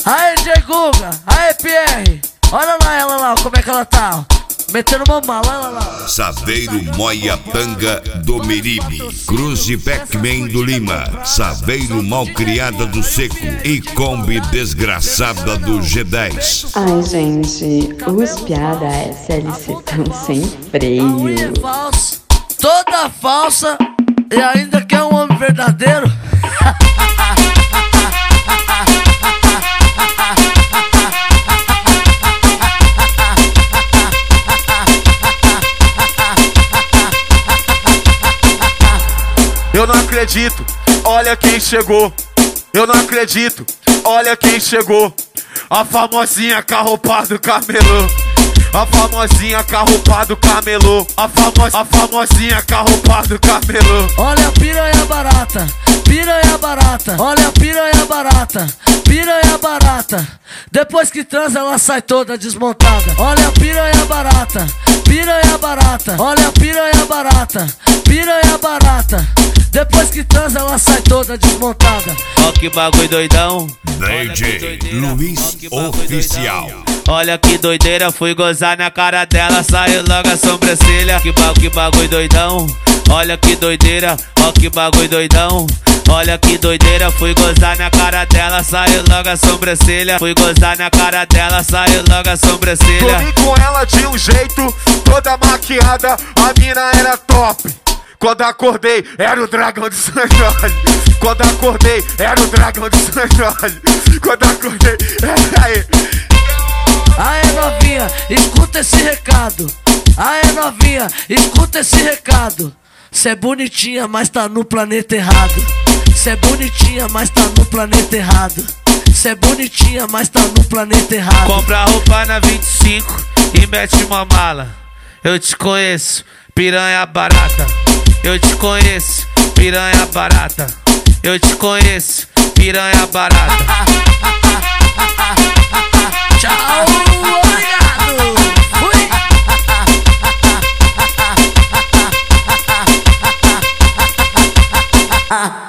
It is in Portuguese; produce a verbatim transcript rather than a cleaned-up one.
Aê, J. Guga, aê, Pierre. Olha lá ela lá, como é que ela tá. Metendo uma mala, olha lá. Saveiro Moiapanga do Meribe, Cruz de Pac-Man do Lima, Saveiro Malcriada do Seco e Kombi Desgraçada do G dez. Ai, gente, os piada S L C tão sem freio. É falsa, toda falsa e ainda quer um homem verdadeiro. Eu não acredito, olha quem chegou. Eu não acredito, olha quem chegou. A famosinha carropada camelô. A famosinha carropada camelô. A, famo a famosinha carropada camelô. Olha a piranha barata, piranha barata. Olha a piranha barata, piranha barata. Depois que transa ela sai toda desmontada. Olha a piranha barata, piranha barata. Olha a piranha barata, piranha barata. Depois que transa ela sai toda desmontada. Ó que bagulho doidão, D J Luiz Oficial. olha que doideira, fui gozar na cara dela, saiu logo a sobrancelha. Que bagulho, que bagulho doidão, olha que doideira, ó que bagulho doidão. Olha que doideira, fui gozar na cara dela, saiu logo a sobrancelha. Fui gozar na cara dela, saiu logo a sobrancelha. Dormi com ela de um jeito, toda maquiada, a mina era top. Quando acordei, era o dragão de Sanjoli. Quando acordei, era o dragão de Sanjoli. Quando acordei, era aí. Aê novinha, escuta esse recado. Aê novinha, escuta esse recado. Cê é bonitinha, mas tá no planeta errado. Cê é bonitinha, mas tá no planeta errado. Cê é bonitinha, mas tá no planeta errado. Compra roupa na vinte e cinco e mete uma mala. Eu te conheço, piranha barata. Eu te conheço, piranha barata. Eu te conheço, piranha barata. Tchau, obrigado. Fui.